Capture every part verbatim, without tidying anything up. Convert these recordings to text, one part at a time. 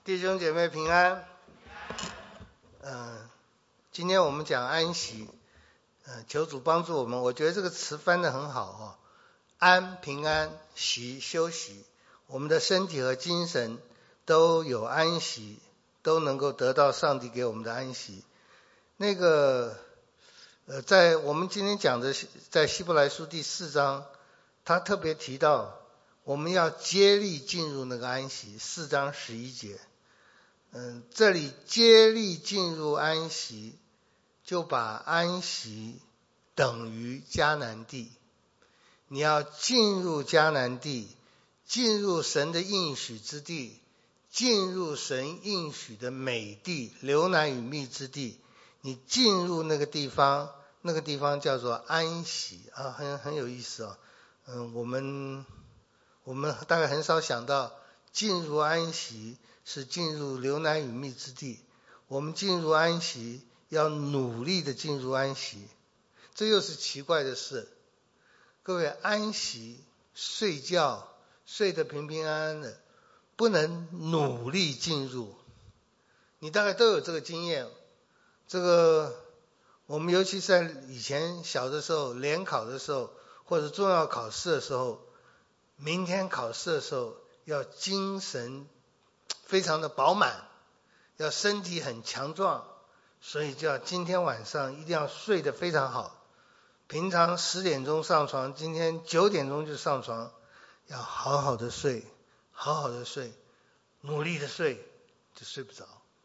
弟兄姐妹平安。嗯、呃，今天我们讲安息，呃，求主帮助我们。我觉得这个词翻得很好哦，安平安，息休息，我们的身体和精神都有安息，都能够得到上帝给我们的安息。那个呃，在我们今天讲的在希伯来书第四章，他特别提到我们要接力进入那个安息，四章十一节。嗯，这里接力进入安息，就把安息等于迦南地。你要进入迦南地，进入神的应许之地，进入神应许的美地，流奶与蜜之地。你进入那个地方，那个地方叫做安息啊，很很有意思哦。嗯，我们我们大概很少想到进入安息是进入流奶与蜜之地。我们进入安息要努力的进入安息，这又是奇怪的事。各位，安息睡觉睡得平平安安的，不能努力进入。你大概都有这个经验。这个我们尤其在以前小的时候，联考的时候或者重要考试的时候，明天考试的时候要精神非常的饱满，要身体很强壮，所以就要今天晚上一定要睡得非常好。平常十点钟上床，今天九点钟就上床，要好好的睡，好好的睡，努力的睡，就睡不着。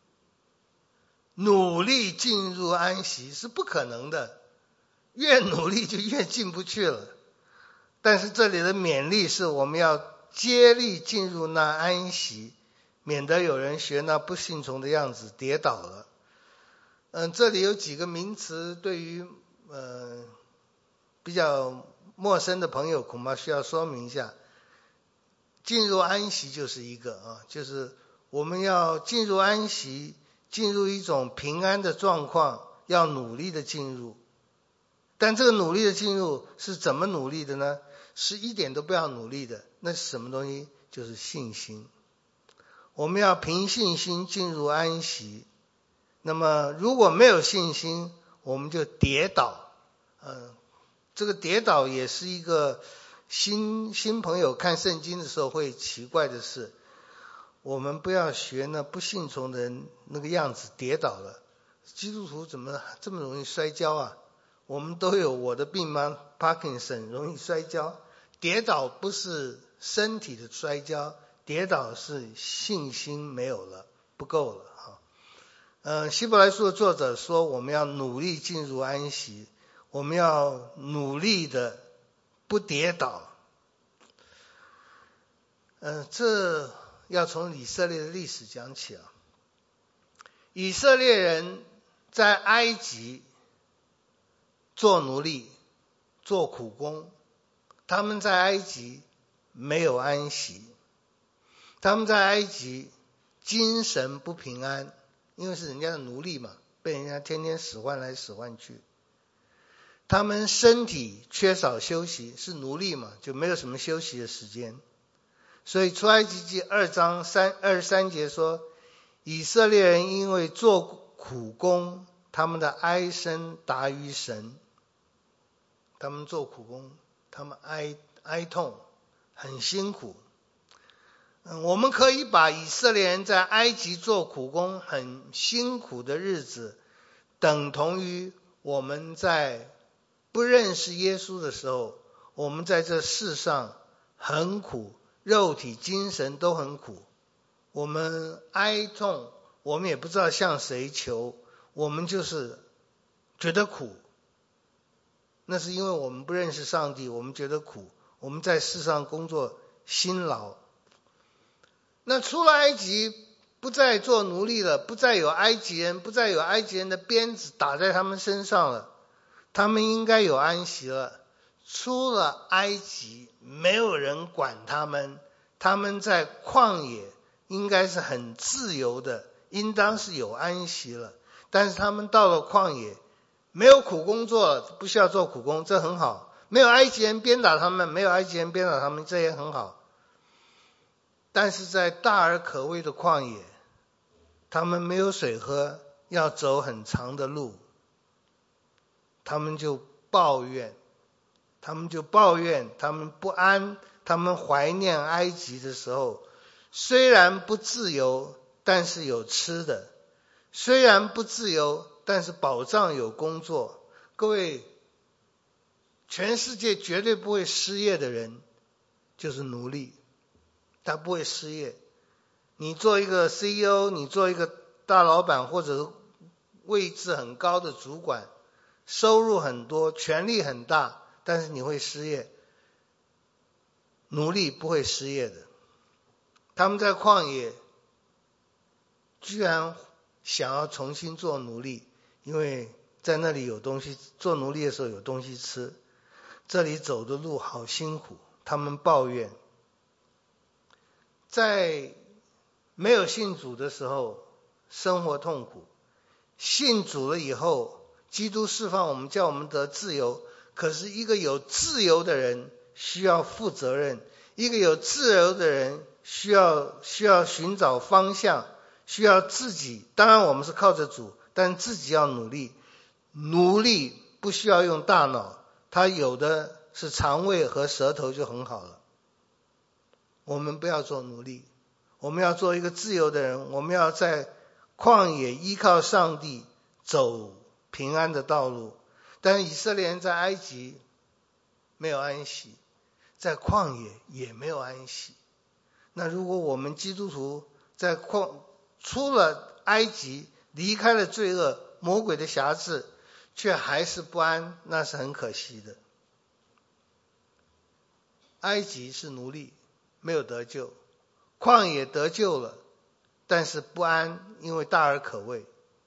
努力进入安息是不可能的，越努力就越进不去了。但是这里的勉励是我们要接力进入那安息，免得有人学那不信从的样子跌倒了。嗯，这里有几个名词对于呃比较陌生的朋友恐怕需要说明一下。进入安息就是一个啊，就是我们要进入安息，进入一种平安的状况，要努力的进入。但这个努力的进入是怎么努力的呢？是一点都不要努力的。那是什么东西？就是信心。我们要凭信心进入安息。那么如果没有信心，我们就跌倒。嗯，这个跌倒也是一个新新朋友看圣经的时候会奇怪的事。我们不要学那不信从的人那个样子跌倒了。基督徒怎么这么容易摔跤啊？我们都有我的病吗？ Parkinson 容易摔跤。跌倒不是身体的摔跤，跌倒是信心没有了，不够了哈。嗯，希伯来书的作者说我们要努力进入安息，我们要努力的不跌倒。嗯，这要从以色列的历史讲起啊。以色列人在埃及做奴隶，做苦工，他们在埃及没有安息，他们在埃及精神不平安，因为是人家的奴隶嘛，被人家天天使唤来使唤去。他们身体缺少休息，是奴隶嘛，就没有什么休息的时间。所以出埃及记二章三二十三节说，以色列人因为做苦工，他们的哀声达于神。他们做苦工，他们哀哀痛，很辛苦。嗯，我们可以把以色列人在埃及做苦工很辛苦的日子，等同于我们在不认识耶稣的时候，我们在这世上很苦，肉体精神都很苦。我们哀痛，我们也不知道向谁求，我们就是觉得苦。那是因为我们不认识上帝，我们觉得苦，我们在世上工作辛劳。那出了埃及，不再做奴隶了，不再有埃及人，不再有埃及人的鞭子打在他们身上了，他们应该有安息了。出了埃及，没有人管他们，他们在旷野应该是很自由的，应当是有安息了。但是他们到了旷野，没有苦工作，不需要做苦工，这很好。没有埃及人鞭打他们，没有埃及人鞭打他们，这也很好。但是在大而可畏的旷野， 他们没有水喝，要走很长的路，他们就抱怨，他们就抱怨，他们不安，他们怀念埃及的时候，虽然不自由，但是有吃的；虽然不自由，但是保障有工作。各位，全世界绝对不会失业的人就是奴隶，他不会失业。你做一个 C E O， 你做一个大老板，或者位置很高的主管，收入很多，权力很大，但是你会失业。奴隶不会失业的。他们在旷野居然想要重新做奴隶，因为在那里有东西，做奴隶的时候有东西吃，这里走的路好辛苦，他们抱怨。在没有信主的时候生活痛苦，信主了以后，基督释放我们，叫我们得自由。可是一个有自由的人需要负责任，一个有自由的人需要需要寻找方向，需要自己，当然我们是靠着主，但自己要努力。奴隶不需要用大脑，他有的是肠胃和舌头就很好了。我们不要做奴隶，我们要做一个自由的人，我们要在旷野依靠上帝，走平安的道路。但以色列人在埃及没有安息，在旷野也没有安息。那如果我们基督徒在旷出了埃及，离开了罪恶魔鬼的辖制，却还是不安，那是很可惜的。埃及是奴隶，没有得救；旷野得救了，但是不安，因为大而可畏。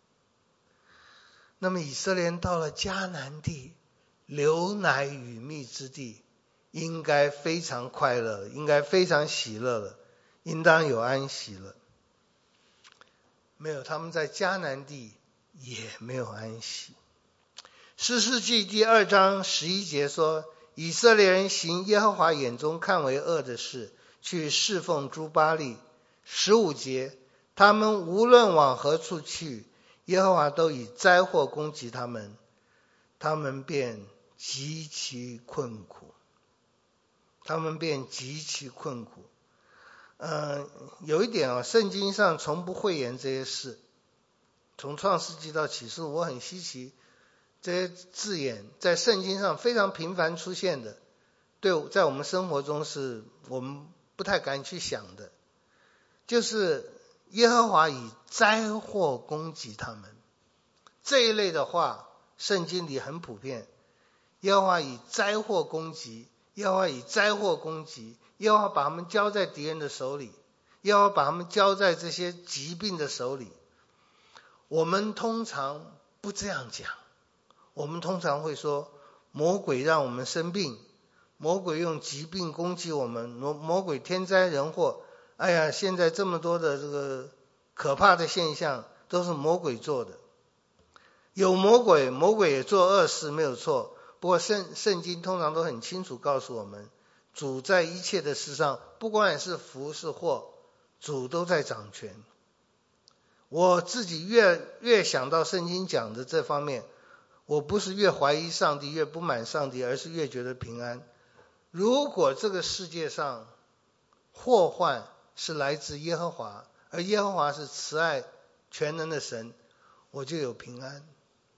那么以色列人到了迦南地，流奶与蜜之地，应该非常快乐，应该非常喜乐了，应当有安息了。没有，他们在迦南地也没有安息。士师记第二章十一节说，以色列人行耶和华眼中看为恶的事，去侍奉诸巴力。十五节，他们无论往何处去，耶和华都以灾祸攻击他们，他们便极其困苦，他们便极其困苦。呃，有一点啊，圣经上从不讳言这些事，从创世纪到启示，我很稀奇，这些字眼在圣经上非常频繁出现的，对，在我们生活中是我们不太敢去想的，就是耶和华以灾祸攻击他们。这一类的话，圣经里很普遍。耶和华以灾祸攻击，耶和华以灾祸攻击，耶和华把他们交在敌人的手里，耶和华把他们交在这些疾病的手里。我们通常不这样讲，我们通常会说，魔鬼让我们生病，魔鬼用疾病攻击我们，魔鬼天灾人祸。哎呀，现在这么多的这个可怕的现象都是魔鬼做的。有魔鬼，魔鬼也做恶事，没有错。不过圣圣经通常都很清楚告诉我们，主在一切的事上，不管是福是祸，主都在掌权。我自己越越想到圣经讲的这方面，我不是越怀疑上帝，越不满上帝，而是越觉得平安。如果这个世界上祸患是来自耶和华，而耶和华是慈爱全能的神，我就有平安。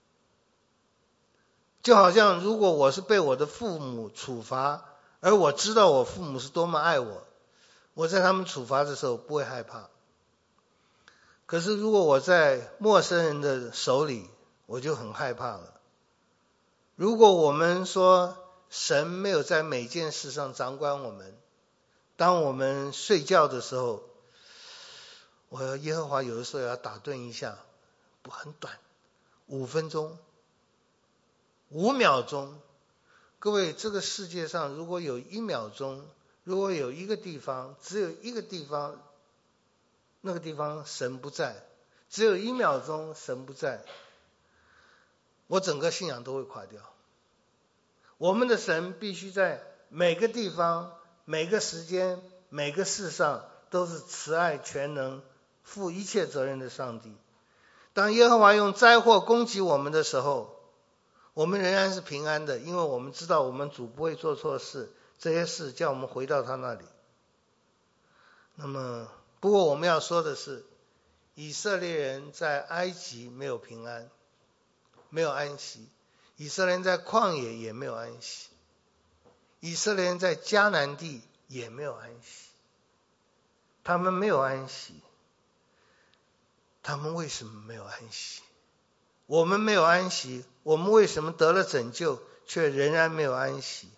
就好像如果我是被我的父母处罚，而我知道我父母是多么爱我，我在他们处罚的时候不会害怕。可是如果我在陌生人的手里，我就很害怕了。如果我们说神没有在每件事上掌管我们，当我们睡觉的时候，我耶和华有的时候要打盹一下，不很短，五分钟五秒钟。各位，这个世界上如果有一秒钟，如果有一个地方，只有一个地方，那个地方神不在，只有一秒钟神不在，我整个信仰都会垮掉。我们的神必须在每个地方、每个时间、每个事上都是慈爱全能负一切责任的上帝。当耶和华用灾祸攻击我们的时候，我们仍然是平安的，因为我们知道我们主不会做错事，这些事叫我们回到他那里。那么不过我们要说的是，以色列人在埃及没有平安，没有安息，以色列人在旷野也没有安息，以色列人在迦南地也没有安息。他们没有安息，他们为什么没有安息？我们没有安息，我们为什么得了拯救却仍然没有安息？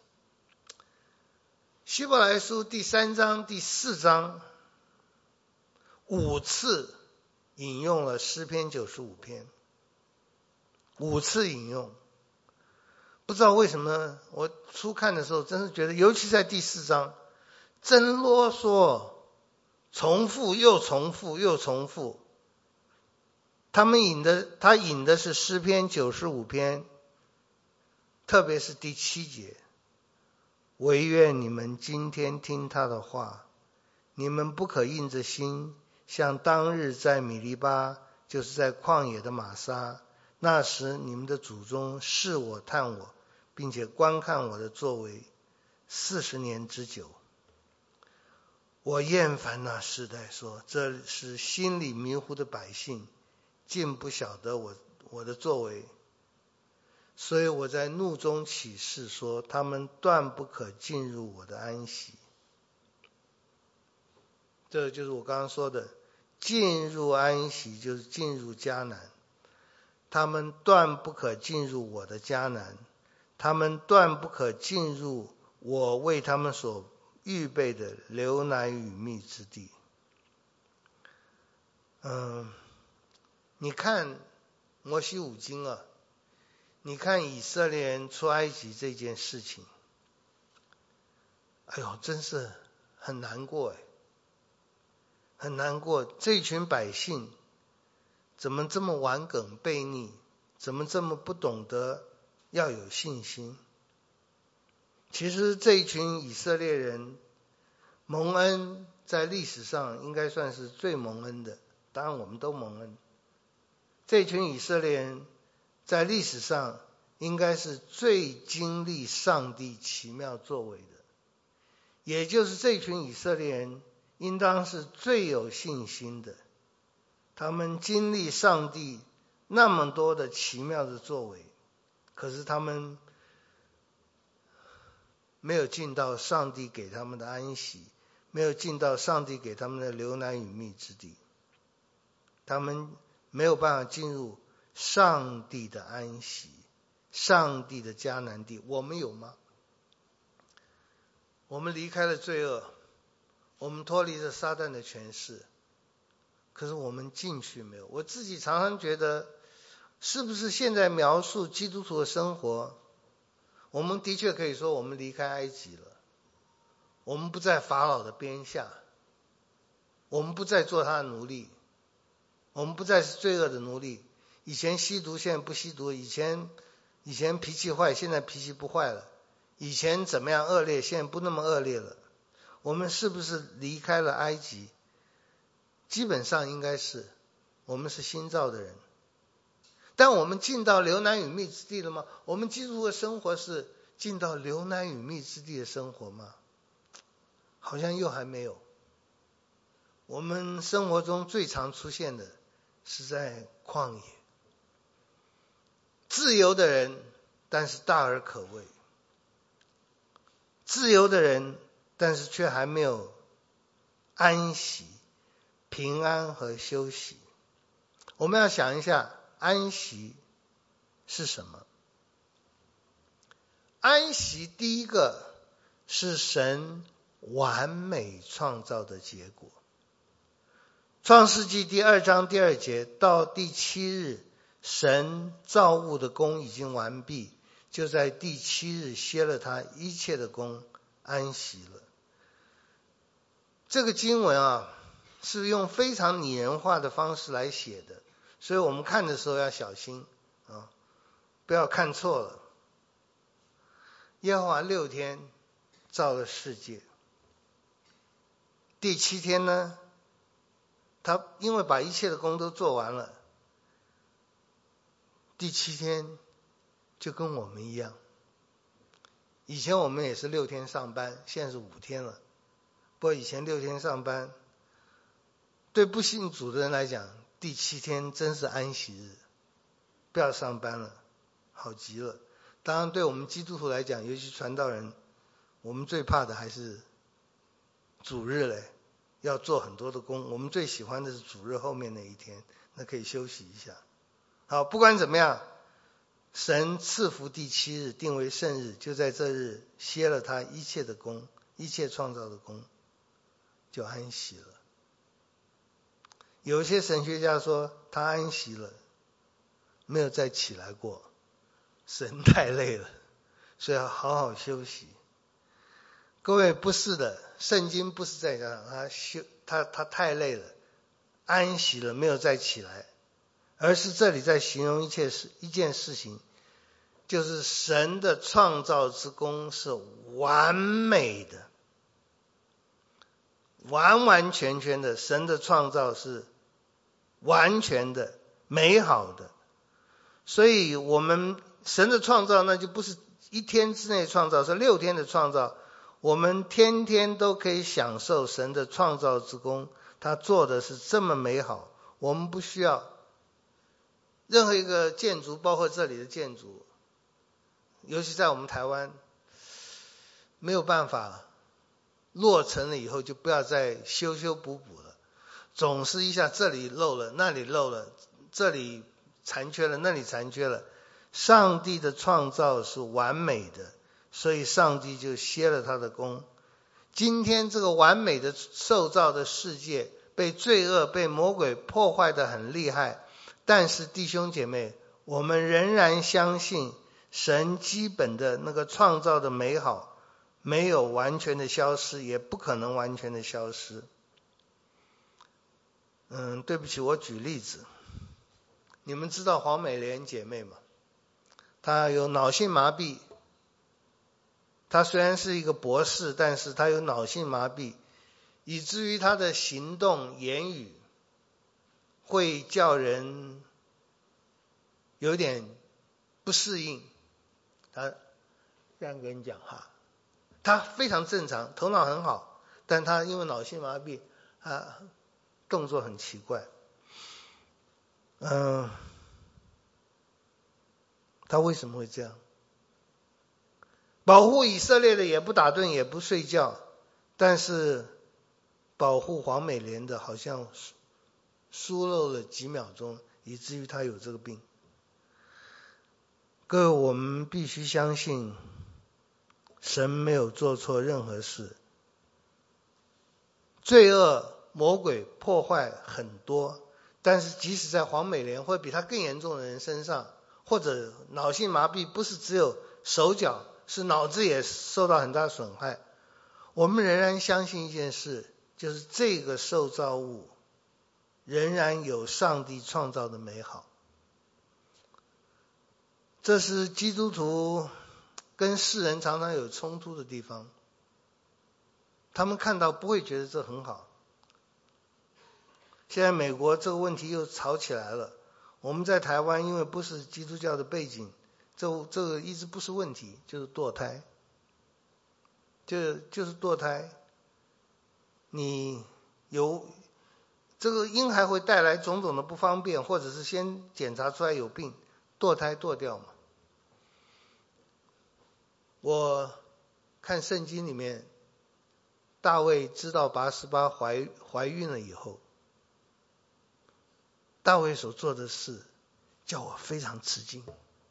希伯来书第三章第四章五次引用了诗篇九十五篇，五次引用。不知道为什么，我初看的时候真是觉得，尤其在第四章，真啰嗦，重复又重复又重复。他们引的，他引的是诗篇九十五篇，特别是第七节，惟愿你们今天听他的话，你们不可硬着心，像当日在米利巴，就是在旷野的玛撒，那时你们的祖宗试我探我，并且观看我的作为四十年之久。我厌烦那世代，说这是心里迷糊的百姓，竟不晓得我我的作为，所以我在怒中起誓说，他们断不可进入我的安息。这就是我刚刚说的，进入安息就是进入迦南，他们断不可进入我的迦南，他们断不可进入我为他们所预备的流奶与蜜之地。嗯，你看摩西五经啊，你看以色列人出埃及这件事情，哎呦，真是很难过哎，很难过。这群百姓怎么这么顽梗悖逆，怎么这么不懂得要有信心？其实这一群以色列人蒙恩，在历史上应该算是最蒙恩的，当然我们都蒙恩。这群以色列人在历史上应该是最经历上帝奇妙作为的，也就是这群以色列人应当是最有信心的。他们经历上帝那么多的奇妙的作为，可是他们没有进到上帝给他们的安息，没有进到上帝给他们的流奶与蜜之地，他们没有办法进入上帝的安息，上帝的迦南地。我们有吗？我们离开了罪恶，我们脱离了撒旦的权势，可是我们进去没有？我自己常常觉得，是不是现在描述基督徒的生活，我们的确可以说我们离开埃及了，我们不在法老的边下，我们不再做他的奴隶，我们不再是罪恶的奴隶。以前吸毒，现在不吸毒；以前以前脾气坏，现在脾气不坏了；以前怎么样恶劣，现在不那么恶劣了。我们是不是离开了埃及？基本上应该是，我们是新造的人。但我们进到流奶与蜜之地了吗？我们基督徒的生活是进到流奶与蜜之地的生活吗？好像又还没有。我们生活中最常出现的是在旷野，自由的人，但是大而可畏；自由的人，但是却还没有安息、平安和休息。我们要想一下，安息是什么？安息第一个是神完美创造的结果。创世纪第二章第二节，到第七日，神造物的工已经完毕，就在第七日歇了他一切的工，安息了。这个经文啊，是用非常拟人化的方式来写的，所以我们看的时候要小心啊，不要看错了。耶和华六天造了世界，第七天呢， 他因为把一切的工都做完了，第七天就跟我们一样。以前我们也是六天上班，现在是五天了。不过以前六天上班，对不信主的人来讲，第七天真是安息日，不要上班了，好极了。当然对我们基督徒来讲，尤其传道人，我们最怕的还是主日嘞，要做很多的工。我们最喜欢的是主日后面那一天，那可以休息一下。好，不管怎么样，神赐福第七日，定为圣日，就在这日歇了他一切的工，一切创造的工，就安息了。有一些神学家说他安息了，没有再起来过，神太累了，所以要好好休息。各位，不是的，圣经不是在讲他休他他太累了，安息了没有再起来，而是这里在形容一切事一件事情，就是神的创造之功是完美的，完完全全的，神的创造是完全的美好的。所以我们神的创造那就不是一天之内创造，是六天的创造。我们天天都可以享受神的创造之功，他做的是这么美好，我们不需要任何一个建筑，包括这里的建筑，尤其在我们台湾，没有办法落成了以后就不要再修修补补了，总是一下这里漏了，那里漏了，这里残缺了，那里残缺了。上帝的创造是完美的，所以上帝就歇了他的工。今天这个完美的受造的世界被罪恶被魔鬼破坏得很厉害，但是弟兄姐妹，我们仍然相信神基本的那个创造的美好没有完全的消失，也不可能完全的消失。嗯，对不起，我举例子。你们知道黄美莲姐妹吗？她有脑性麻痹，她虽然是一个博士，但是她有脑性麻痹，以至于她的行动言语会叫人有点不适应。她这样跟你讲哈，她非常正常，头脑很好，但她因为脑性麻痹，她动作很奇怪。嗯，他为什么会这样？保护以色列的也不打盹也不睡觉，但是保护黄美莲的好像疏漏了几秒钟，以至于他有这个病。各位，我们必须相信神没有做错任何事。罪恶魔鬼破坏很多，但是即使在黄美莲或比他更严重的人身上，或者脑性麻痹不是只有手脚，是脑子也受到很大损害，我们仍然相信一件事，就是这个受造物仍然有上帝创造的美好。这是基督徒跟世人常常有冲突的地方，他们看到不会觉得这很好。现在美国这个问题又吵起来了，我们在台湾因为不是基督教的背景，这这个一直不是问题，就是堕胎，就就是堕胎。你有这个婴孩会带来种种的不方便，或者是先检查出来有病，堕胎堕掉嘛。我看圣经里面，大卫知道拔示巴怀怀孕了以后，大卫所做的事叫我非常吃惊。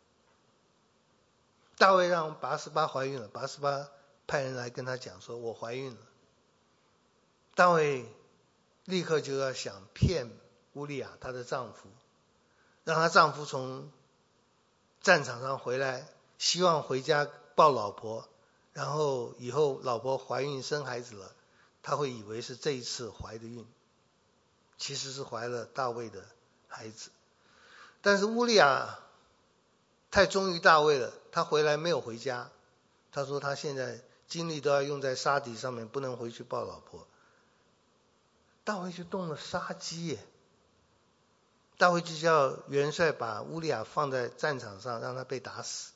大卫让拔示巴怀孕了，拔示巴派人来跟他讲说我怀孕了，大卫立刻就要想骗乌利亚她的丈夫，让她丈夫从战场上回来，希望回家抱老婆，然后以后老婆怀孕生孩子了，他会以为是这一次怀的孕，其实是怀了大卫的孩子。但是乌利亚太忠于大卫了，他回来没有回家，他说他现在精力都要用在杀敌上面，不能回去抱老婆。 大卫就动了杀机耶。大卫就叫元帅把乌利亚放在战场上，让他被打死。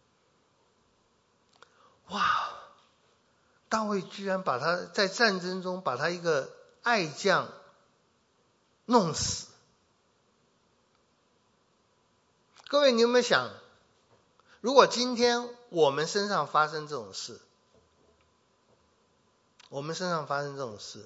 哇！大卫居然把他在战争中把他一个爱将弄死。各位，你有没有想，如果今天我们身上发生这种事，我们身上发生这种事，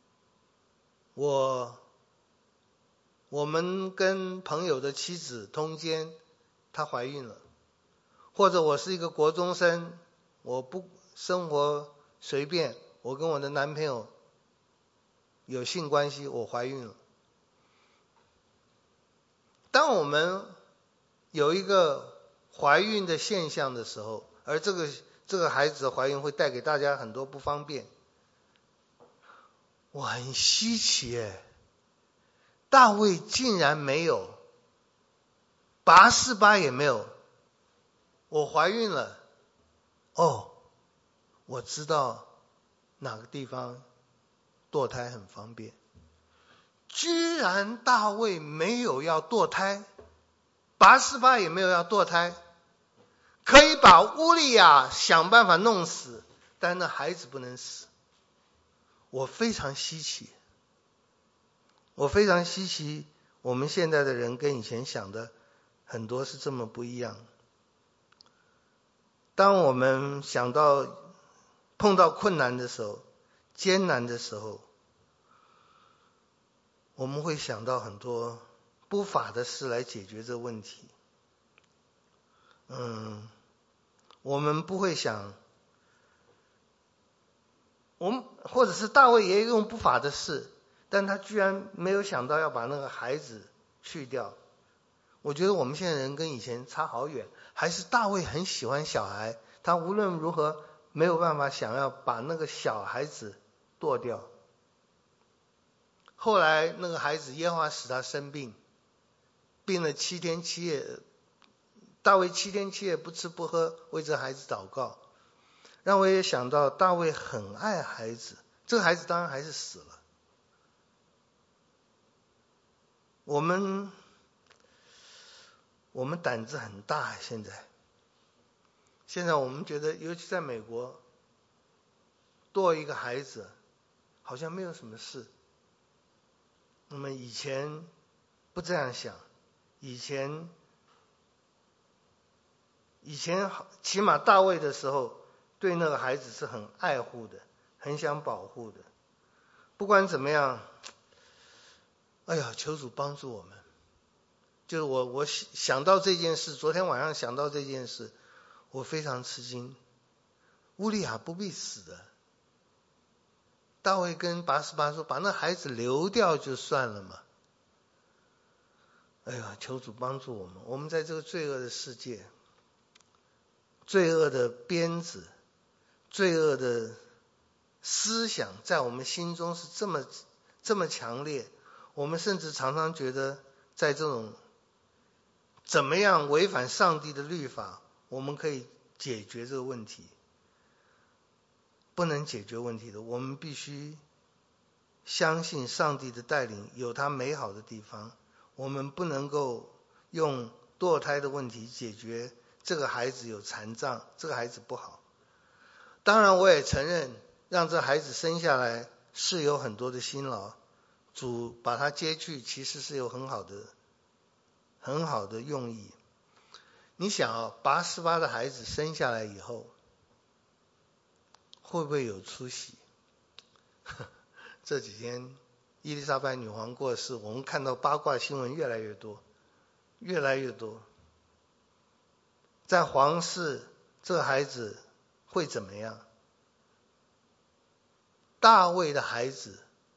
我我们跟朋友的妻子通奸，她怀孕了，或者我是一个国中生，我不生活随便，我跟我的男朋友有性关系，我怀孕了。当我们有一个怀孕的现象的时候，而这个这个孩子的怀孕会带给大家很多不方便，我很稀奇耶，大卫竟然没有，拔示巴也没有，我怀孕了，哦，我知道哪个地方堕胎很方便。居然大卫没有要堕胎，拔示巴也没有要堕胎，可以把乌利亚想办法弄死，但那孩子不能死。我非常稀奇，我非常稀奇，我们现在的人跟以前想的很多是这么不一样。当我们想到碰到困难的时候，艰难的时候，我们会想到很多不法的事来解决这个问题。嗯，我们不会想，我们或者是大卫也用不法的事，但他居然没有想到要把那个孩子去掉。我觉得我们现在人跟以前差好远，还是大卫很喜欢小孩，他无论如何没有办法想要把那个小孩子剁掉。后来那个孩子耶和华使他生病，病了七天七夜，大卫七天七夜不吃不喝为这孩子祷告，让我也想到大卫很爱孩子，这个孩子当然还是死了。我们我们胆子很大，现在现在我们觉得，尤其在美国，堕一个孩子好像没有什么事。那么以前不这样想，以前以前起码大卫的时候对那个孩子是很爱护的，很想保护的。不管怎么样，哎呀，求主帮助我们。就是我我想到这件事，昨天晚上想到这件事，我非常吃惊。乌利亚不必死的，大卫跟拔示巴说，把那孩子流掉就算了嘛。哎呀，求主帮助我们，我们在这个罪恶的世界，罪恶的鞭子，罪恶的思想在我们心中是这么这么强烈，我们甚至常常觉得在这种怎么样违反上帝的律法，我们可以解决这个问题。不能解决问题的，我们必须相信上帝的带领有他美好的地方。我们不能够用堕胎的问题解决这个孩子有残障，这个孩子不好。当然我也承认让这孩子生下来是有很多的辛劳，主把他接去其实是有很好的很好的用意。你想啊，拔示巴的孩子生下来以后会不会有出息？这几天伊丽莎白女皇过世，我们看到八卦新闻越来越多，越来越多。在皇室，这个孩子会怎么样？大卫的孩子，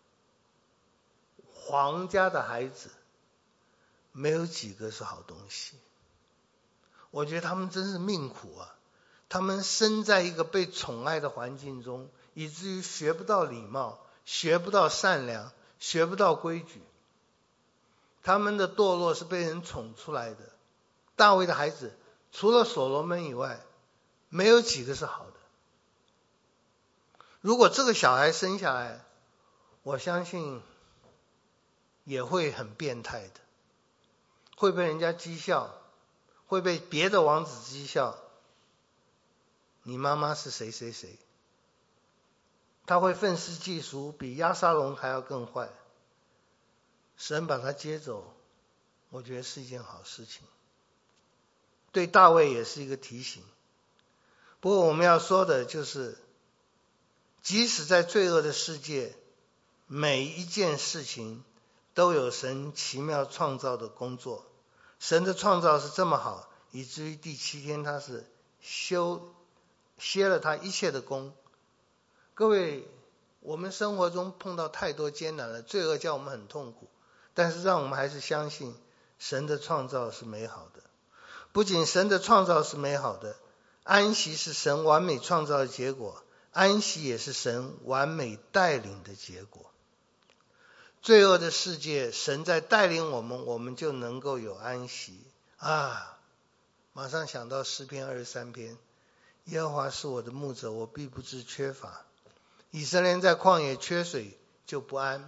皇家的孩子，没有几个是好东西。我觉得他们真是命苦啊！他们生在一个被宠爱的环境中，以至于学不到礼貌，学不到善良，学不到规矩。他们的堕落是被人宠出来的。大卫的孩子除了所罗门以外，没有几个是好的。如果这个小孩生下来， 我相信也会很变态的，会被人家讥笑，会被别的王子讥笑，你妈妈是谁谁谁，他会愤世嫉俗，比押沙龙还要更坏。神把他接走，我觉得是一件好事情，对大卫也是一个提醒。不过我们要说的就是，即使在罪恶的世界，每一件事情都有神奇妙创造的工作。神的创造是这么好，以至于第七天他是休歇了他一切的功。各位，我们生活中碰到太多艰难了，罪恶叫我们很痛苦，但是让我们还是相信神的创造是美好的。不仅神的创造是美好的，安息是神完美创造的结果，安息也是神完美带领的结果。罪恶的世界，神在带领我们，我们就能够有安息啊！马上想到诗篇二十三篇，耶和华是我的牧者，我必不致缺乏。以色列人在旷野缺水就不安。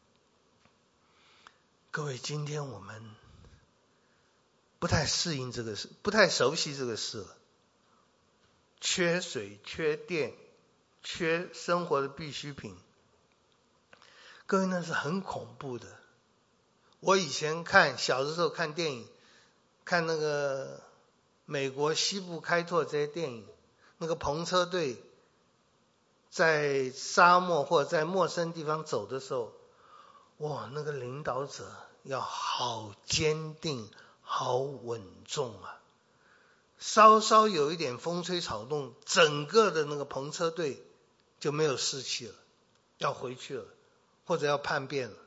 各位，今天我们不太适应这个事，不太熟悉这个事了。缺水、缺电、缺生活的必需品，各位，那是很恐怖的。我以前看小的时候看电影，看那个美国西部开拓这些电影，那个篷车队在沙漠或者在陌生地方走的时候，哇，那个领导者要好坚定、好稳重啊！稍稍有一点风吹草动，整个的那个篷车队就没有士气了，要回去了，或者要叛变了。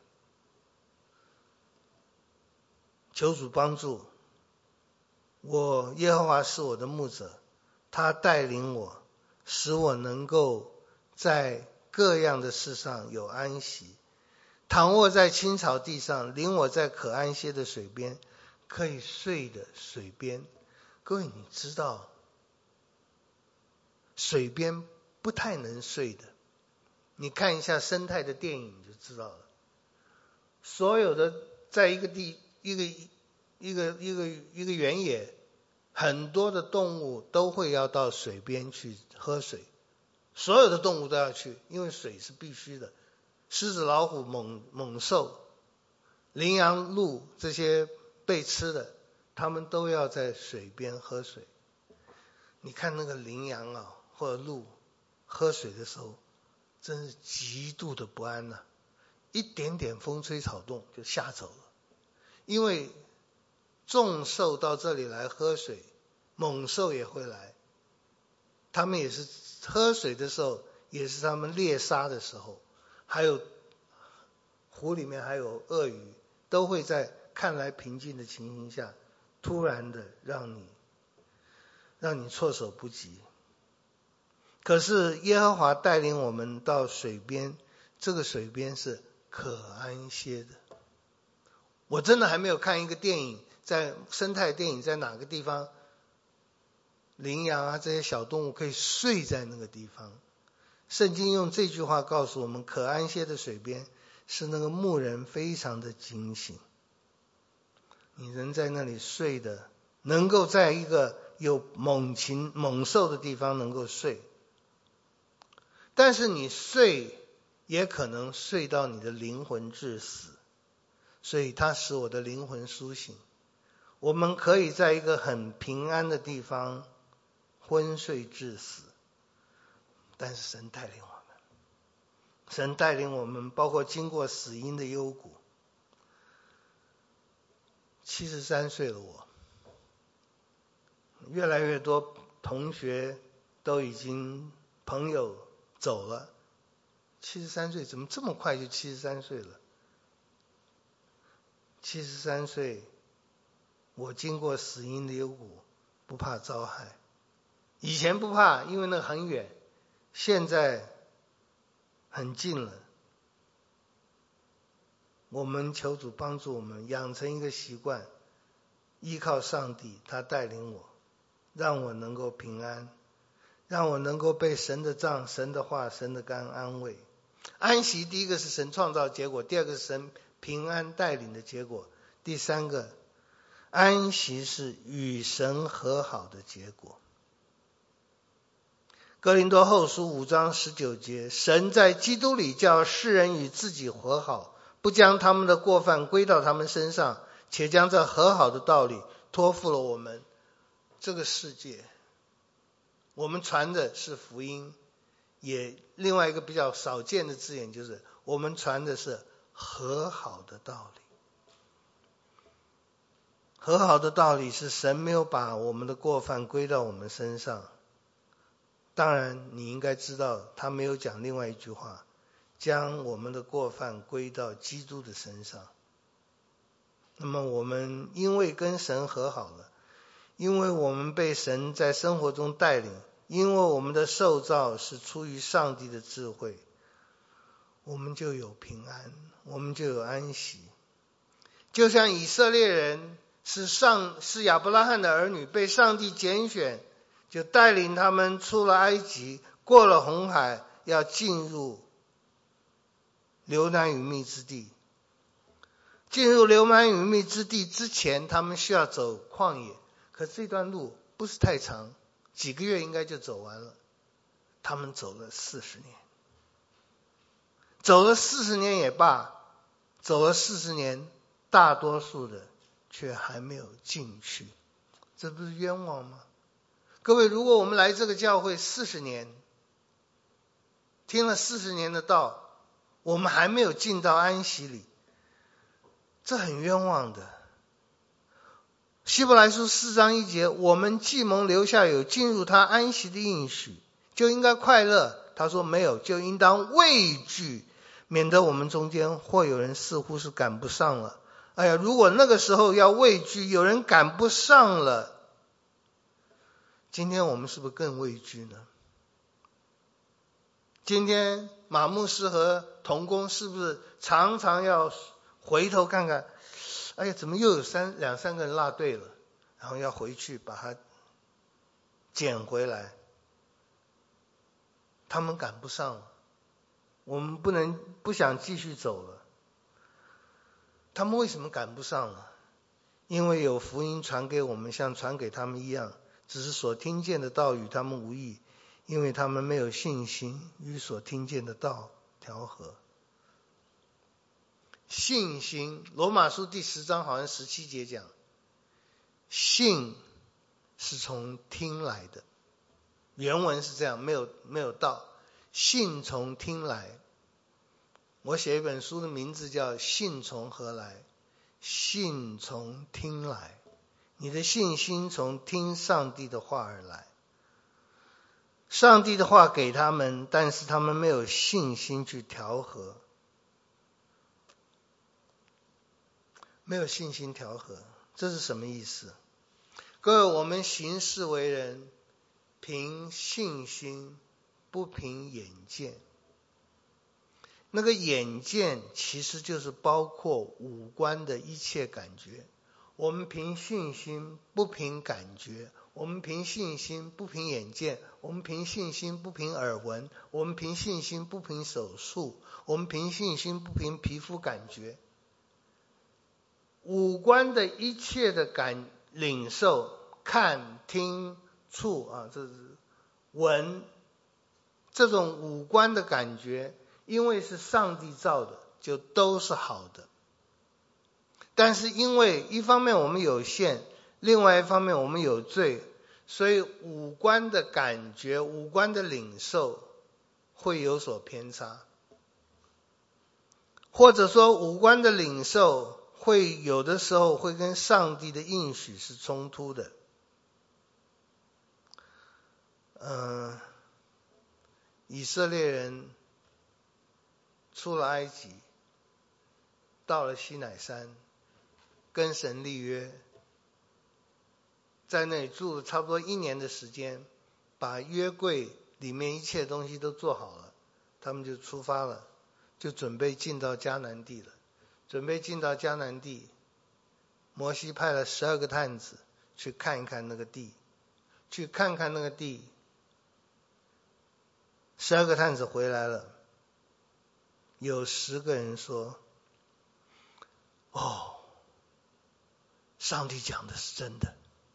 求主帮助我，耶和华是我的牧者，他带领我，使我能够在各样的事上有安息。躺卧在青草地上，领我在可安歇的水边，可以睡的水边。各位，你知道水边不太能睡的，你看一下生态的电影就知道了。所有的在一个地一个一个一个一个原野，很多的动物都会要到水边去喝水，所有的动物都要去，因为水是必须的。狮子、老虎、猛猛兽、羚羊、鹿这些被吃的，他们都要在水边喝水。你看那个羚羊啊或者鹿喝水的时候，真是极度的不安呐、啊，一点点风吹草动就吓走了。因为众兽到这里来喝水，猛兽也会来，他们也是喝水的时候，也是他们猎杀的时候，还有湖里面还有鳄鱼，都会在看来平静的情形下，突然的让你让你措手不及。可是耶和华带领我们到水边，这个水边是可安歇的。我真的还没有看一个电影，在生态电影，在哪个地方羚羊啊这些小动物可以睡在那个地方。圣经用这句话告诉我们，可安歇的水边是那个牧人非常的警醒，你人在那里睡的，能够在一个有猛禽猛兽的地方能够睡，但是你睡也可能睡到你的灵魂致死，所以它使我的灵魂苏醒。我们可以在一个很平安的地方昏睡致死，但是神带领我们，神带领我们，包括经过死荫的幽谷。七十三岁了我，越来越多同学都已经朋友走了，七十三岁怎么这么快就七十三岁了？七十三岁，我经过死荫的幽谷，不怕遭害。以前不怕，因为那很远，现在很近了。我们求主帮助我们养成一个习惯，依靠上帝，他带领我，让我能够平安，让我能够被神的杖、神的话、神的竿安慰。 安息第一个是神创造结果，第二个是神平安带领的结果，第三个安息是与神和好的结果。哥林多后书五章十九节，神在基督里叫世人与自己和好，不将他们的过犯归到他们身上，且将这和好的道理托付了我们这个世界。我们传的是福音，也另外一个比较少见的字眼就是我们传的是和好的道理。和好的道理是神没有把我们的过犯归到我们身上。当然你应该知道他没有讲另外一句话，将我们的过犯归到基督的身上。那么我们因为跟神和好了，因为我们被神在生活中带领，因为我们的受造是出于上帝的智慧，我们就有平安，我们就有安息。就像以色列人是上是亚伯拉罕的儿女，被上帝拣选，就带领他们出了埃及，过了红海，要进入流奶与蜜之地。进入流奶与蜜之地之前，他们需要走旷野，可这段路不是太长，几个月应该就走完了。他们走了四十年，走了四十年也罢，走了四十年，大多数的却还没有进去，这不是冤枉吗？各位，如果我们来这个教会四十年，听了四十年的道，我们还没有进到安息里，这很冤枉的。希伯来书四章一节，我们既蒙留下有进入他安息的应许，就应该快乐。他说没有，就应当畏惧，免得我们中间或有人似乎是赶不上了。哎呀，如果那个时候要畏惧，有人赶不上了，今天我们是不是更畏惧呢？今天马牧师和同工是不是常常要回头看看，哎呀，怎么又有三两三个人落队了，然后要回去把他捡回来。他们赶不上了，我们不能不想继续走了。他们为什么赶不上了？因为有福音传给我们，像传给他们一样，只是所听见的道与他们无益，因为他们没有信心与所听见的道调和。信心，罗马书第十章好像十七节讲，信是从听来的，原文是这样，没有没有道，信从听来。我写一本书的名字叫《信从何来》，信从听来，你的信心从听上帝的话而来。上帝的话给他们，但是他们没有信心去调和，没有信心调和，这是什么意思？各位，我们行事为人，凭信心，不凭眼见。那个眼见其实就是包括五官的一切感觉。我们凭信心，不凭感觉；我们凭信心，不凭眼见；我们凭信心，不凭耳闻；我们凭信心，不凭手术；我们凭信心，不凭皮肤感觉。五官的一切的感领受，看、听、触啊，这是闻，这种五官的感觉，因为是上帝造的，就都是好的。但是因为一方面我们有限，另外一方面我们有罪，所以五官的感觉，五官的领受会有所偏差，或者说五官的领受会有的时候会跟上帝的应许是冲突的。嗯，以色列人出了埃及，到了西乃山，跟神立约，在那里住了差不多一年的时间，把约柜里面一切东西都做好了，他们就出发了，就准备进到迦南地了。准备进到迦南地，摩西派了十二个探子去看一看那个地，去看看那个地。十二个探子回来了， 有十个人说，哦，上帝讲的是真的。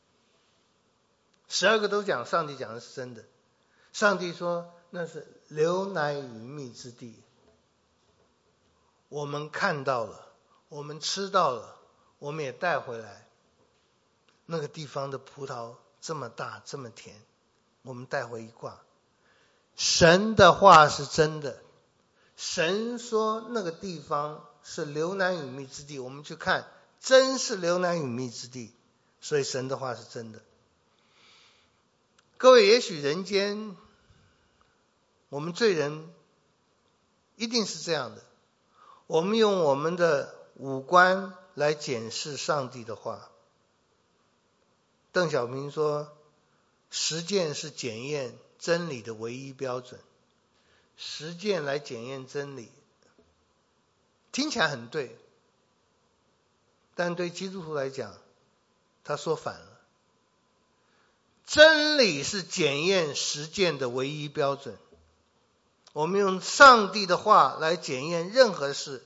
十二个都讲上帝讲的是真的。上帝说那是流奶与蜜之地，我们看到了，我们吃到了，我们也带回来。那个地方的葡萄这么大这么甜，我们带回一挂。神的话是真的，神说那个地方是流奶与蜜之地，我们去看，真是流奶与蜜之地，所以神的话是真的。各位，也许人间我们罪人一定是这样的，我们用我们的五官来检视上帝的话。邓小平说，实践是检验真理的唯一标准，实践来检验真理，听起来很对，但对基督徒来讲，他说反了。真理是检验实践的唯一标准，我们用上帝的话来检验任何事。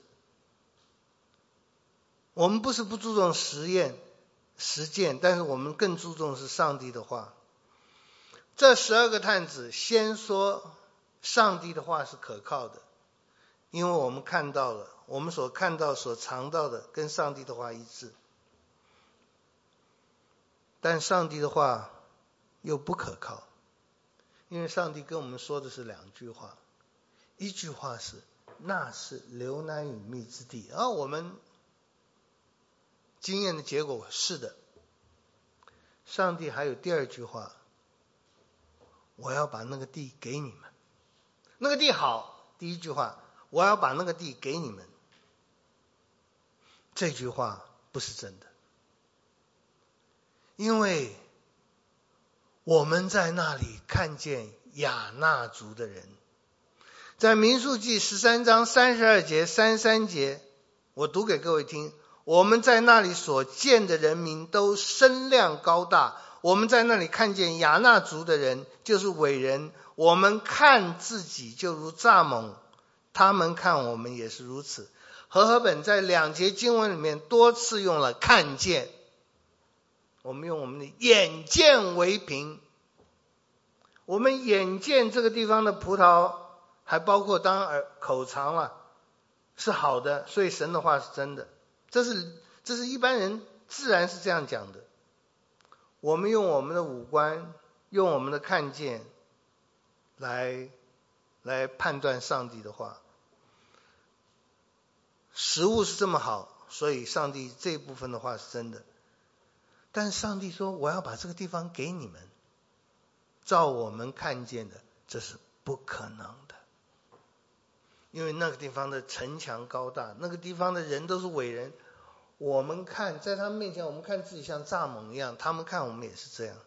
我们不是不注重实验实践，但是我们更注重是上帝的话。这十二个探子先说上帝的话是可靠的，因为我们看到了，我们所看到所尝到的跟上帝的话一致。但上帝的话又不可靠，因为上帝跟我们说的是两句话，一句话是那是流奶与蜜之地，而我们经验的结果是的。上帝还有第二句话，我要把那个地给你们。那个地好，第一句话，我要把那个地给你们。这句话不是真的，因为我们在那里看见亚衲族的人。在民数记十三章三十二节三十三节，我读给各位听，我们在那里所见的人民都身量高大，我们在那里看见亚衲族的人，就是伟人，我们看自己就如蚱蜢，他们看我们也是如此。和合本在两节经文里面多次用了看见，我们用我们的眼见为凭。我们眼见这个地方的葡萄，还包括当耳口尝了，是好的，所以神的话是真的。这是这是一般人自然是这样讲的。我们用我们的五官，用我们的看见来来判断上帝的话。食物是这么好，所以上帝这一部分的话是真的。但是上帝说我要把这个地方给你们，照我们看见的，这是不可能的。因为那个地方的城墙高大，那个地方的人都是伟人，我们看在他们面前，我们看自己像蚱蜢一样，他们看我们也是这样。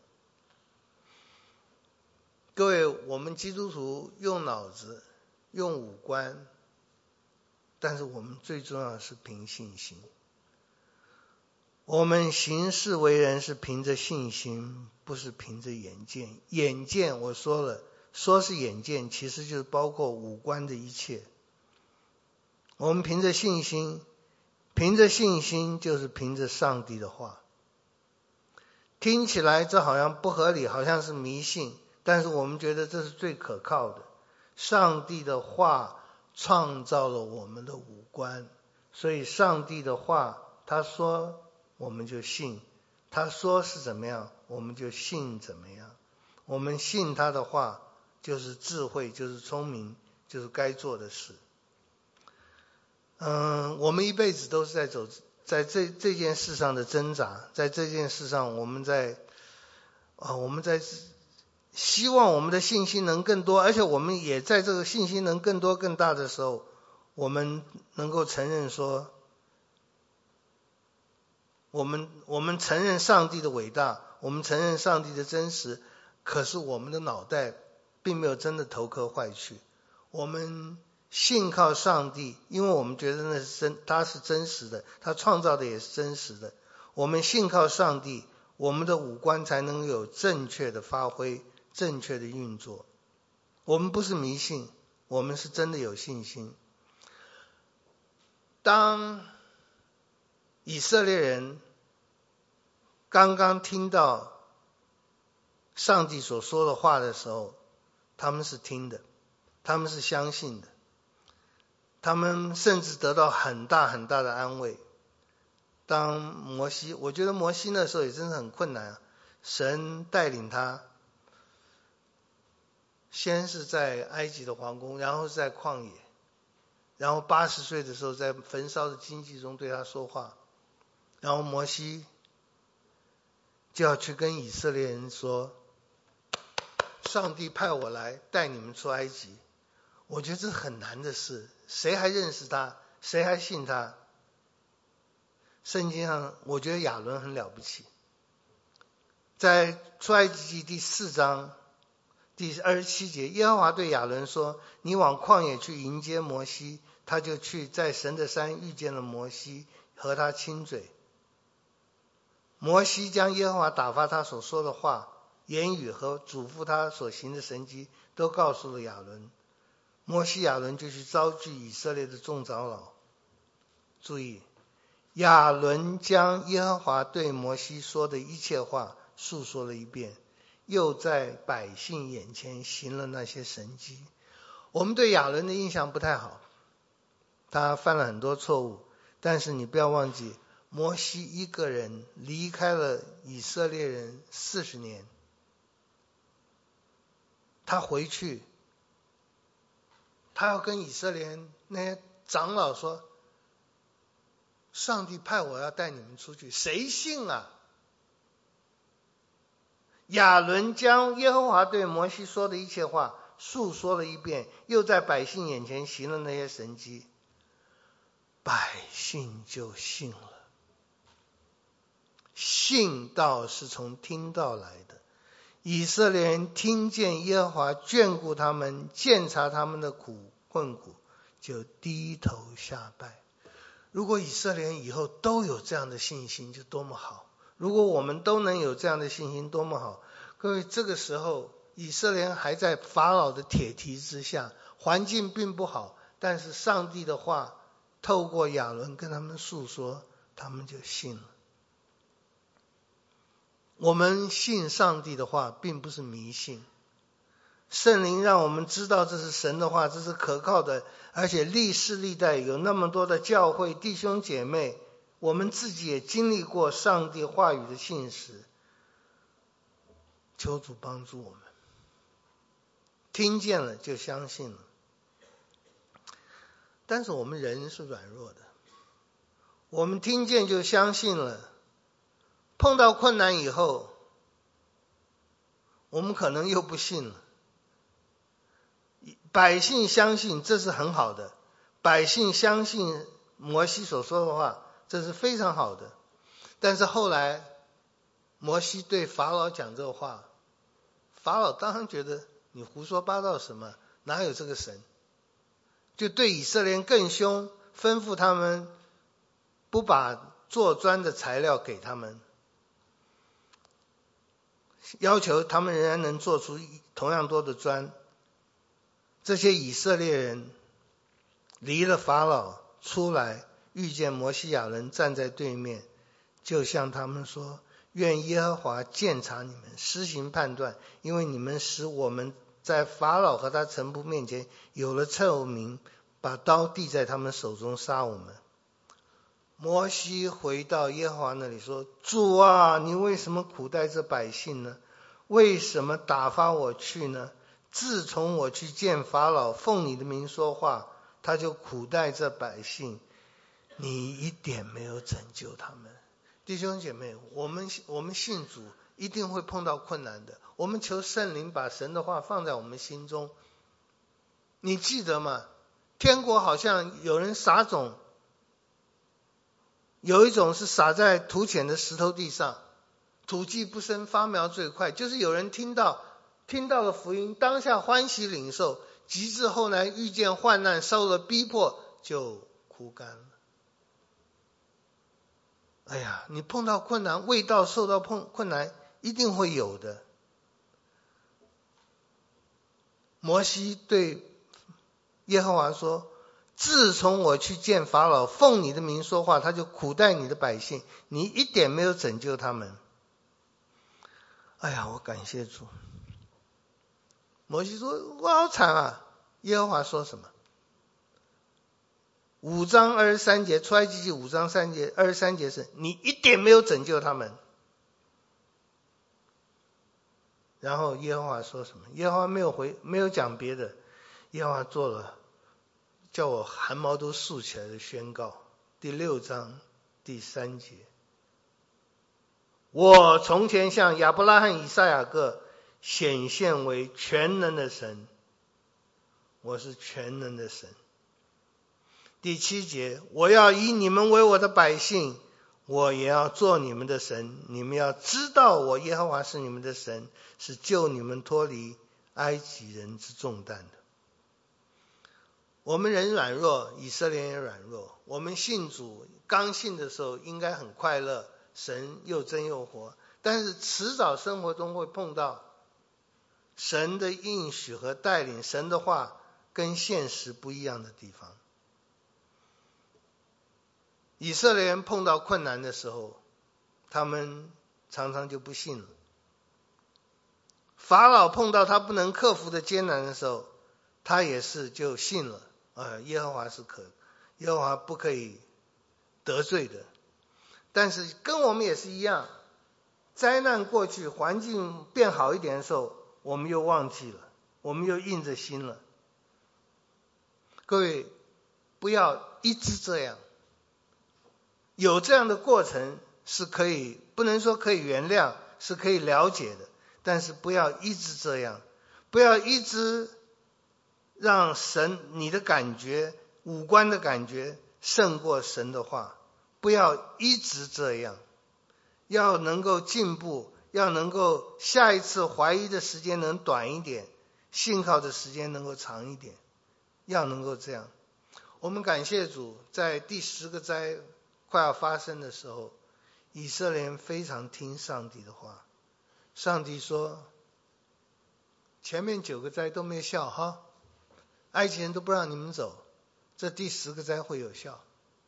各位，我们基督徒用脑子用五官，但是我们最重要的是凭信心。我们行事为人是凭着信心，不是凭着眼见。眼见我说了，说是眼见，其实就是包括五官的一切。我们凭着信心，凭着信心就是凭着上帝的话。听起来这好像不合理，好像是迷信，但是我们觉得这是最可靠的。上帝的话创造了我们的五官，所以上帝的话他说我们就信，他说是怎么样我们就信怎么样。我们信他的话就是智慧，就是聪明，就是该做的事。嗯，我们一辈子都是在走在这这件事上的挣扎，在这件事上我们在啊我们在希望我们的信心能更多，而且我们也在这个信心能更多更大的时候，我们能够承认说，我们我们承认上帝的伟大，我们承认上帝的真实，可是我们的脑袋并没有真的头壳坏去。我们信靠上帝，因为我们觉得那是真，他是真实的，他创造的也是真实的。我们信靠上帝，我们的五官才能有正确的发挥，正确的运作。我们不是迷信，我们是真的有信心。 当以色列人刚刚听到上帝所说的话的时候，他们是听的，他们是相信的，他们甚至得到很大很大的安慰。当摩西，我觉得摩西那时候也真是很困难啊，神带领他，先是在埃及的皇宫，然后是在旷野，然后八十岁的时候在焚烧的荆棘中对他说话，然后摩西就要去跟以色列人说，上帝派我来带你们出埃及。我觉得这是很难的事，谁还认识他，谁还信他？圣经上我觉得亚伦很了不起，在出埃及记第四章第二十七节，耶和华对亚伦说，你往旷野去迎接摩西，他就去，在神的山遇见了摩西，和他亲嘴。摩西将耶和华打发他所说的话、言语和嘱咐他所行的神迹都告诉了亚伦。摩西亚伦就去招聚以色列的众长老。注意，亚伦将耶和华对摩西说的一切话述说了一遍，又在百姓眼前行了那些神迹。我们对亚伦的印象不太好，他犯了很多错误，但是你不要忘记，摩西一个人离开了以色列人四十年，他回去，他要跟以色列人那些长老说，上帝派我要带你们出去，谁信啊？亚伦将耶和华对摩西说的一切话述说了一遍，又在百姓眼前行了那些神迹，百姓就信了。信道是从听道来的，以色列人听见耶和华眷顾他们，鉴察他们的苦困苦，就低头下拜。如果以色列人以后都有这样的信心，就多么好。如果我们都能有这样的信心，多么好。各位，这个时候以色列人还在法老的铁蹄之下，环境并不好，但是上帝的话透过亚伦跟他们诉说，他们就信了。我们信上帝的话并不是迷信，圣灵让我们知道这是神的话，这是可靠的，而且历世历代有那么多的教会弟兄姐妹，我们自己也经历过上帝话语的信实。求主帮助我们，听见了就相信了。但是我们人是软弱的，我们听见就相信了，碰到困难以后，我们可能又不信了。百姓相信，这是很好的，百姓相信摩西所说的话，这是非常好的。但是后来摩西对法老讲这话，法老当然觉得你胡说八道什么，哪有这个神，就对以色列人更凶，吩咐他们不把做砖的材料给他们，要求他们仍然能做出同样多的砖。这些以色列人离了法老出来，遇见摩西亚伦站在对面，就向他们说，愿耶和华鉴察你们，施行判断，因为你们使我们在法老和他臣仆面前有了臭名，把刀递在他们手中杀我们。摩西回到耶和华那里说，主啊，你为什么苦待这百姓呢？为什么打发我去呢？自从我去见法老，奉你的名说话，他就苦待这百姓，你一点没有拯救他们。弟兄姐妹，我们我们信主一定会碰到困难的，我们求圣灵把神的话放在我们心中。你记得吗？天国好像有人撒种，有一种是撒在土浅的石头地上，土既不深，发苗最快。就是有人听到听到了福音，当下欢喜领受，及至后来遇见患难，受了逼迫，就枯干了。哎呀，你碰到困难，未到受到碰困难，一定会有的。摩西对耶和华说， 自从我去见法老，奉你的名说话，他就苦待你的百姓，你一点没有拯救他们。哎呀，我感谢主。摩西说，我好惨啊。耶和华说什么？五章二十三节，出埃及记五章三节，二十三节是你一点没有拯救他们。然后耶和华说什么？耶和华没有回，没有讲别的，耶和华做了叫我汗毛都竖起来的宣告。第六章第三节，我从前向亚伯拉罕、以撒、雅各显现为全能的神，我是全能的神。第七节，我要以你们为我的百姓，我也要做你们的神，你们要知道我耶和华是你们的神，是救你们脱离埃及人之重担的。我们人软弱，以色列也软弱。我们信主，刚信的时候应该很快乐，神又真又活，但是迟早生活中会碰到神的应许和带领，神的话跟现实不一样的地方。以色列人碰到困难的时候，他们常常就不信了。法老碰到他不能克服的艰难的时候，他也是就信了，呃，耶和华是可，耶和华不可以得罪的。但是跟我们也是一样，灾难过去，环境变好一点的时候，我们又忘记了，我们又硬着心了。各位，不要一直这样。有这样的过程是可以，不能说可以原谅，是可以了解的，但是不要一直这样，不要一直让神你的感觉、五官的感觉胜过神的话，不要一直这样，要能够进步，要能够下一次怀疑的时间能短一点，信靠的时间能够长一点，要能够这样。我们感谢主，在第十个灾快要发生的时候，以色列人非常听上帝的话。上帝说，前面九个灾都没有效哈，埃及人都不让你们走，这第十个灾会有效。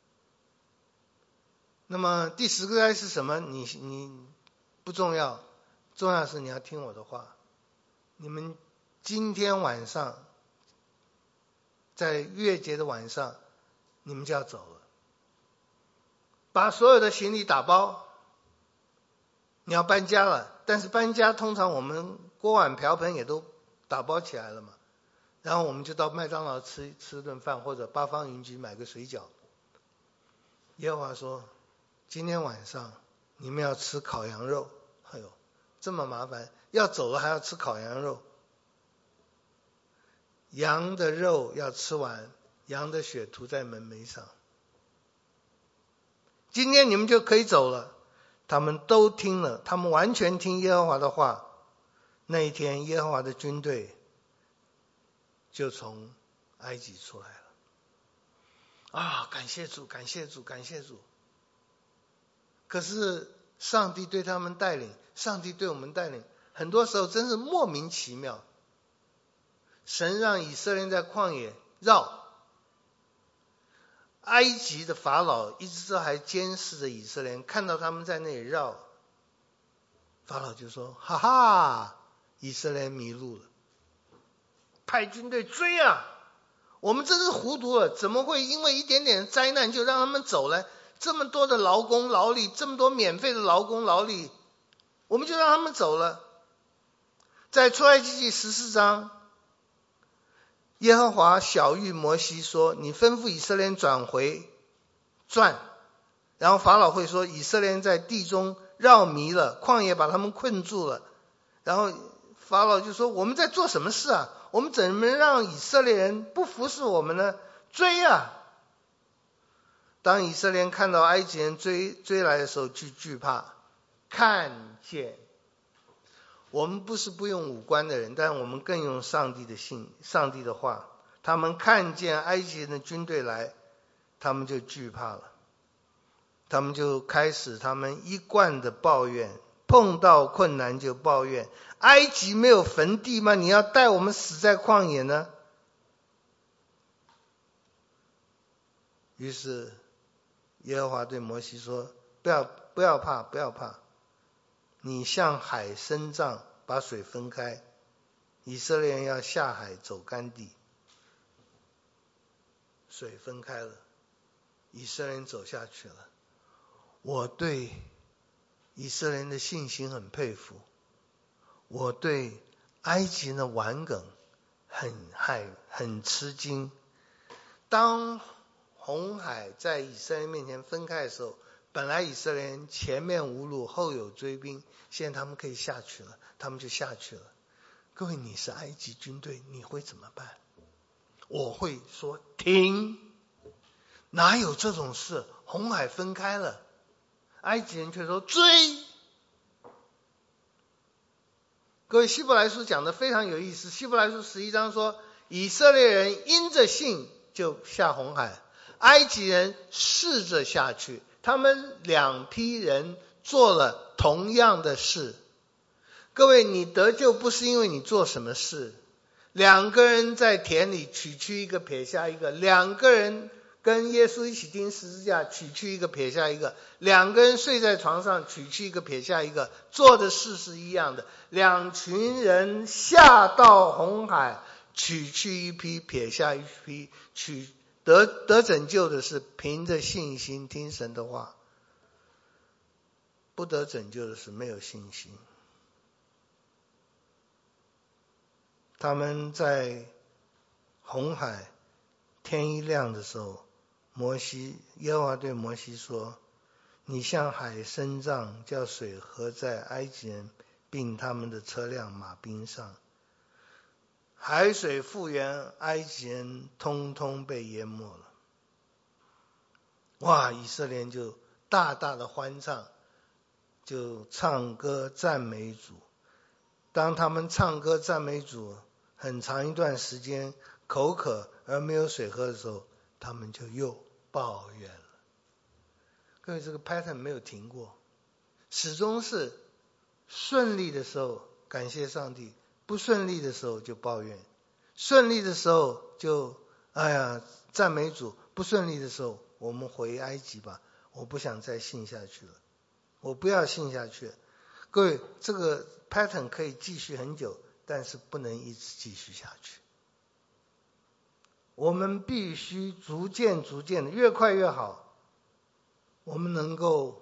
那么第十个灾是什么？你你不重要，重要是你要听我的话。你们今天晚上，在月节的晚上，你们就要走了。把所有的行李打包，你要搬家了。但是搬家通常我们锅碗瓢盆也都打包起来了嘛，然后我们就到麦当劳吃吃顿饭，或者八方云集买个水饺。耶和华说，今天晚上你们要吃烤羊肉。哎呦，这么麻烦，要走了还要吃烤羊肉。羊的肉要吃完，羊的血涂在门楣上。今天你们就可以走了。他们都听了，他们完全听耶和华的话。那一天，耶和华的军队就从埃及出来了。啊，感谢主，感谢主，感谢主。可是上帝对他们带领，上帝对我们带领，很多时候真是莫名其妙。神让以色列人在旷野绕，埃及的法老一直都还监视着以色列人，看到他们在那里绕，法老就说，哈哈，以色列人迷路了，派军队追啊，我们真是糊涂了，怎么会因为一点点灾难就让他们走了？这么多的劳工劳力，这么多免费的劳工劳力，我们就让他们走了。在出埃及记十四章，耶和华晓谕摩西说，你吩咐以色列人转回转，然后法老会说，以色列人在地中绕迷了，旷野把他们困住了。然后法老就说，我们在做什么事啊？我们怎么能让以色列人不服侍我们呢？追啊！当以色列人看到埃及人追追来的时候，就惧怕。看见，我们不是不用五官的人，但我们更用上帝的信，上帝的话。他们看见埃及人的军队来，他们就惧怕了，他们就开始他们一贯的抱怨，碰到困难就抱怨，埃及没有坟地吗？你要带我们死在旷野呢？ 于是耶和华对摩西说，不要不要怕，不要怕，你向海伸杖，把水分开，以色列人要下海走干地。水分开了，以色列人走下去了。我对以色列人的信心很佩服，我对埃及人的顽梗很害很吃惊。当红海在以色列面前分开的时候，本来以色列人前面无路，后有追兵，现在他们可以下去了，他们就下去了。各位，你是埃及军队，你会怎么办？我会说停，哪有这种事？红海分开了，埃及人却说追。各位，希伯来书讲的非常有意思，希伯来书十一章说，以色列人因着信就下红海，埃及人试着下去，他们两批人做了同样的事。各位，你得救不是因为你做什么事，两个人在田里取去一个撇下一个，两个人跟耶稣一起钉十字架，取去一个撇下一个，两个人睡在床上，取去一个撇下一个，做的事是一样的。两群人下到红海，取去一批，撇下一批，取得得拯救的是凭着信心听神的话，不得拯救的是没有信心。他们在红海天一亮的时候，摩西耶和华对摩西说，你向海伸杖，叫水合在埃及人并他们的车辆马兵上，海水复原，埃及人通通被淹没了。哇，以色列人就大大的欢唱，就唱歌赞美主。当他们唱歌赞美主很长一段时间，口渴而没有水喝的时候，他们就又抱怨了。各位，这个 pattern 没有停过，始终是顺利的时候感谢上帝，不顺利的时候就抱怨，顺利的时候就哎呀赞美主，不顺利的时候我们回埃及吧，我不想再信下去了，我不要信下去了。各位，这个 pattern 可以继续很久，但是不能一直继续下去。我们必须逐渐逐渐的，越快越好，我们能够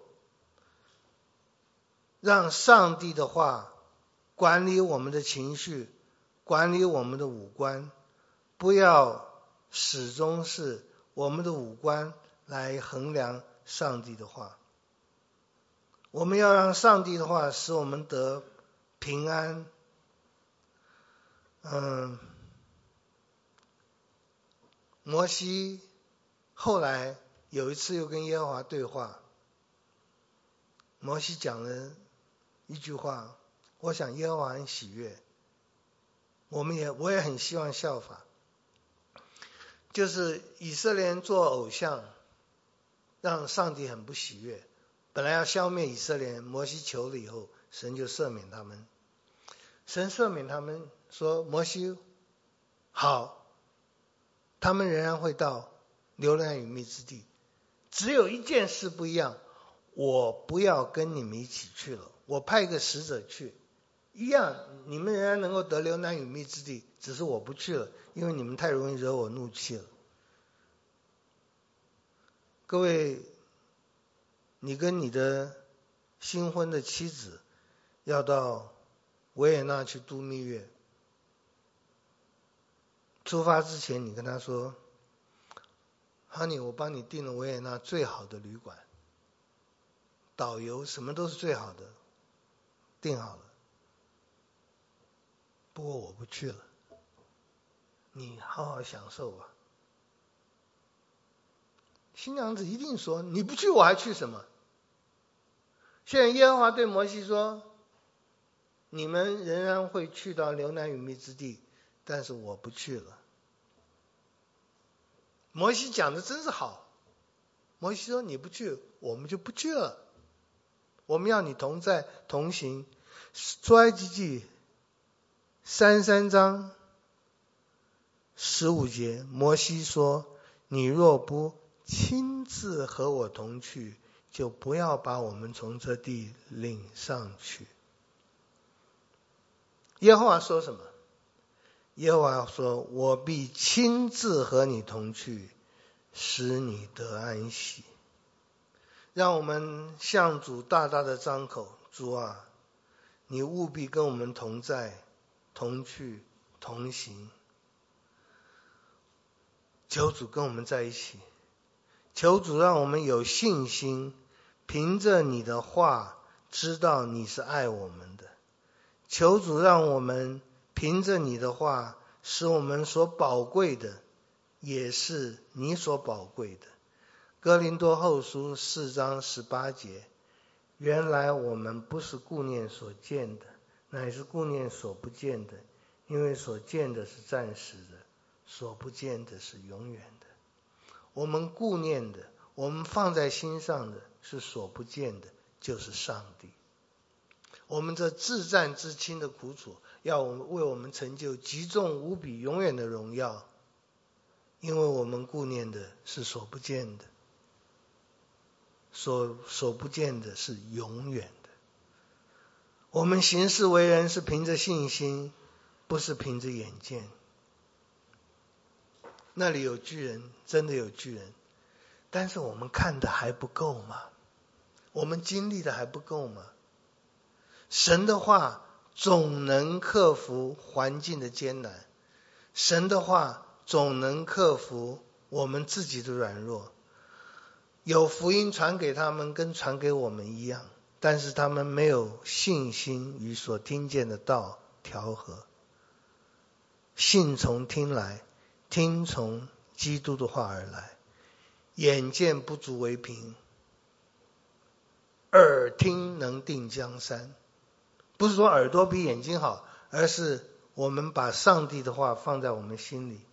让上帝的话管理我们的情绪，管理我们的五官，不要始终是我们的五官来衡量上帝的话。我们要让上帝的话使我们得平安。嗯，摩西后来有一次又跟耶和华对话，摩西讲了一句话，我想耶和华很喜悦，我们也我也很希望效法，就是以色列人做偶像让上帝很不喜悦，本来要消灭以色列人，摩西求了以后，神就赦免他们。神赦免他们说，摩西好，他们仍然会到流奶与蜜之地，只有一件事不一样，我不要跟你们一起去了，我派一个使者去，一样你们仍然能够得流奶与蜜之地，只是我不去了，因为你们太容易惹我怒气了。各位，你跟你的新婚的妻子要到维也纳去度蜜月，出发之前你跟他说 Honey 我帮你订了维也纳最好的旅馆，导游什么都是最好的，订好了，不过我不去了，你好好享受吧。新娘子一定说，你不去我还去什么？现在耶和华对摩西说，你们仍然会去到流奶与蜜之地，但是我不去了。摩西讲的真是好，摩西说你不去，我们就不去了，我们要你同在同行。出埃及记三十三章十五节，摩西说，你若不亲自和我同去，就不要把我们从这地领上去。耶和华说什么？耶和华说，我必亲自和你同去，使你得安息。让我们向主大大的张口，主啊，你务必跟我们同在，同去，同行。求主跟我们在一起，求主让我们有信心，凭着你的话知道你是爱我们的。求主让我们凭着你的话，使我们所宝贵的也是你所宝贵的。哥林多后书四章十八节，原来我们不是顾念所见的，乃是顾念所不见的，因为所见的是暂时的，所不见的是永远的。我们顾念的，我们放在心上的是所不见的，就是上帝。我们这至战至轻的苦楚，要为我们成就极重无比永远的荣耀，因为我们顾念的是所不见的，所所不见的是永远的。我们行事为人是凭着信心，不是凭着眼见。那里有巨人，真的有巨人，但是我们看的还不够吗？我们经历的还不够吗？神的话总能克服环境的艰难，神的话总能克服我们自己的软弱。有福音传给他们跟传给我们一样，但是他们没有信心与所听见的道调和。信从听来，听从基督的话而来。眼见不足为凭，耳听能定江山。不是说耳朵比眼睛好，而是我们把上帝的话放在我们心里。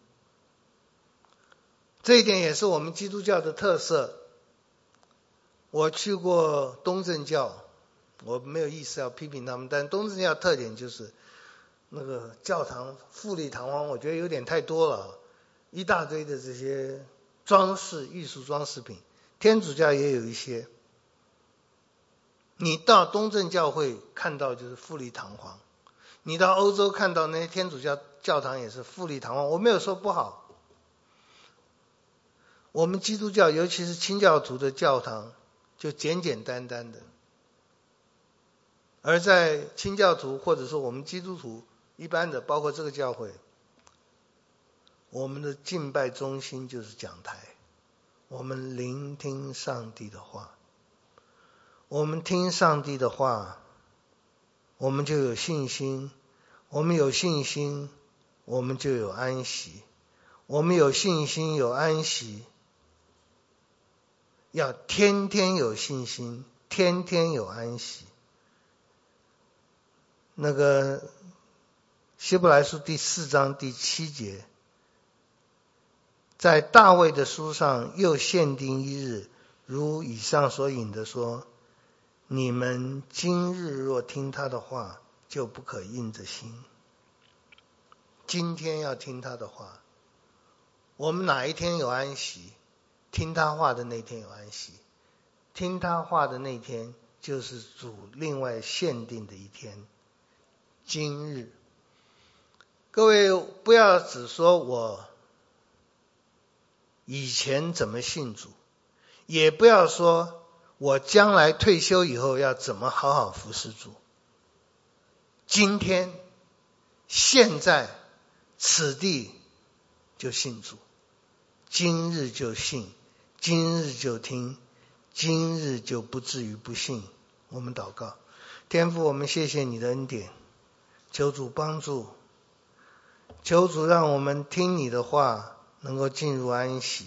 这一点也是我们基督教的特色。我去过东正教，我没有意思要批评他们，但东正教特点就是那个教堂富丽堂皇，我觉得有点太多了，一大堆的这些装饰艺术装饰品。天主教也有一些，你到东正教会看到就是富丽堂皇，你到欧洲看到那些天主教教堂也是富丽堂皇，我没有说不好。我们基督教尤其是清教徒的教堂就简简单单的，而在清教徒或者说我们基督徒一般的，包括这个教会，我们的敬拜中心就是讲台，我们聆听上帝的话。我们听上帝的话，我们就有信心，我们有信心，我们就有安息。我们有信心有安息，要天天有信心，天天有安息。那个希伯来书第四章第七节，在大卫的书上又限定一日，如以上所引的说，你们今日若听他的话，就不可硬着心。今天要听他的话。我们哪一天有安息？听他话的那天有安息。听他话的那天就是主另外限定的一天，今日。各位不要只说我以前怎么信主，也不要说我将来退休以后要怎么好好服侍主。今天现在此地就信主，今日就信，今日就听，今日就不至于不信。我们祷告。天父，我们谢谢你的恩典，求主帮助，求主让我们听你的话能够进入安息。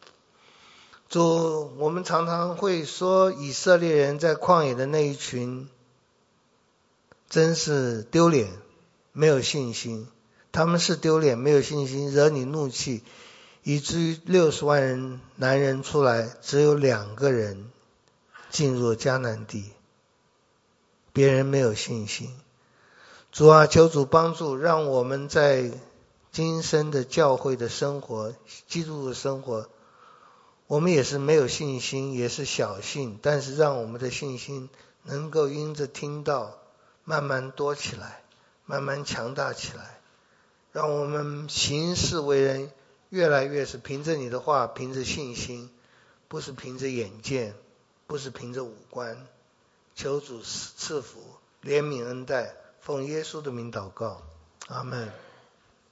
主，我们常常会说以色列人在旷野的那一群真是丢脸，没有信心。他们是丢脸没有信心，惹你怒气，以至于六十万人男人出来，只有两个人进入迦南地，别人没有信心。主啊，求主帮助，让我们在今生的教会的生活，基督的生活， 我们也是没有信心，也是小信，但是让我们的信心能够因着听到慢慢多起来，慢慢强大起来，让我们行事为人越来越是凭着你的话，凭着信心，不是凭着眼见，不是凭着五官。求主赐福怜悯恩待，奉耶稣的名祷告，阿们。